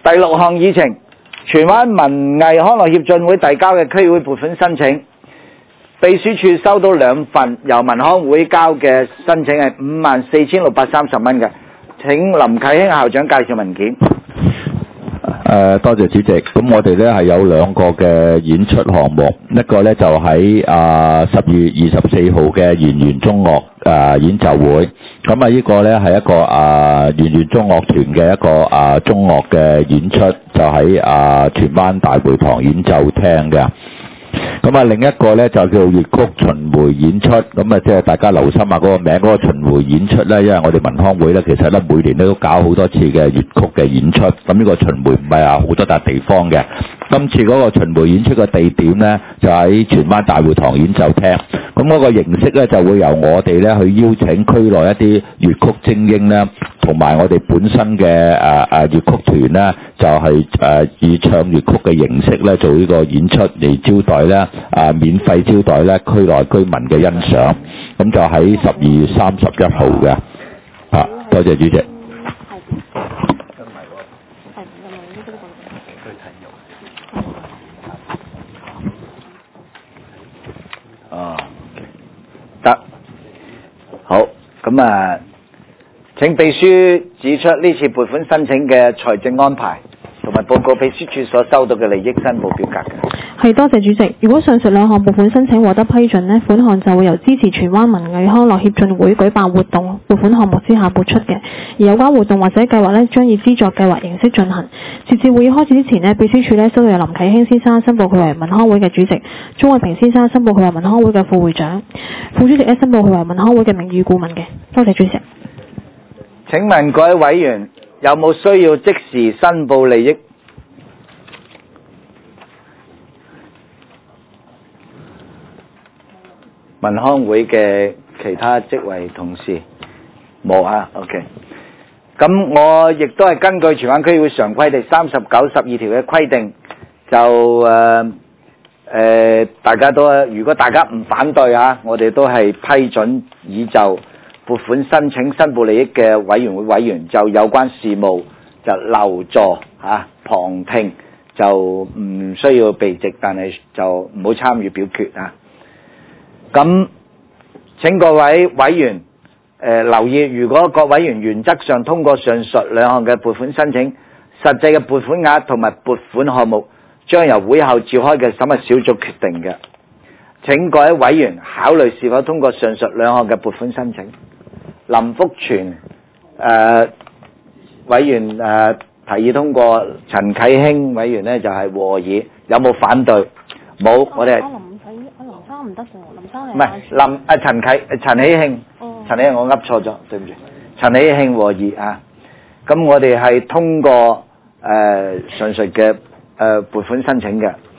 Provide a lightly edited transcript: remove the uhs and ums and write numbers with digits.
第6項議程，荃灣文藝康樂協進會遞交嘅區議會撥款申請，秘書處收到2份由文康會交嘅申請係54,630蚊嘅，請林啟興校長介紹文件。 多謝主席。咁我哋呢係有2個嘅演出項目，一個呢就喺10月24號嘅圓圓中樂演奏會。咁呢個呢係一個圓圓中樂團嘅一個中樂嘅演出，就喺荃灣大會堂演奏廳嘅。咁另一個呢就叫粵曲巡迴演出，咁即係大家留心下嗰個名，嗰個巡迴演出呢，因為我哋文康會呢，其實呢每年都搞好多次嘅粵曲嘅演出，咁呢個巡迴唔係好多笪地方嘅。今次嗰個巡迴演出嘅地點呢，就喺荃灣大會堂演奏廳。咁嗰個形式呢，就會由我哋呢去邀請區內一啲粵曲精英呢，同埋我哋本身嘅粵曲團呢，就係以唱粵曲嘅形式呢做呢個演出嚟招待呢免費招待呢區內居民嘅欣賞。咁就喺12月31號嘅。多謝主席。 得，好，咁請秘書指出呢次撥款申請嘅財政安排，同埋報告秘書處所收到嘅利益申報表格嘅。 係，多謝主席。如果上述2項撥款申請獲得批准呢，款項就會由支持荃灣文藝康樂協進會舉辦活動撥款項目之下撥出嘅。而有關活動或者計劃呢，將以資助計劃形式進行。截至會議開始之前呢，秘書處呢收到由林啟興先生申報佢為文康會嘅主席，鍾慧平先生申報佢為文康會嘅副會長，副主席呢申報佢為文康會嘅名譽顧問嘅。多謝主席。 請問各位委員有冇需要即時申報利益？文康會嘅其他職位同事冇啊 ，OK。咁我亦都係根據荃灣區議會常規第39、12條嘅規定，就大家都如果大家唔反對啊，我哋都係批准已就撥款申請申報利益嘅委員會委員就有關事務就留座旁聽，就唔需要避席，但係就唔好參與表決啊。咁請各位委員留意，如果各委員原則上通過上述2項嘅撥款申請，實際嘅撥款額同埋撥款項目將由會後召開嘅審核小組決定嘅。請各位委員考慮是否通過上述2項嘅撥款申請。林福全委員提議通過，陳啟興委員呢就係和議，有冇反對？冇，我哋林生唔得嘅，林生係唔係陳喜慶，陳喜慶我噏錯咗，對唔住，陳喜慶和議啊。咁我哋係通過上述嘅撥款申請嘅。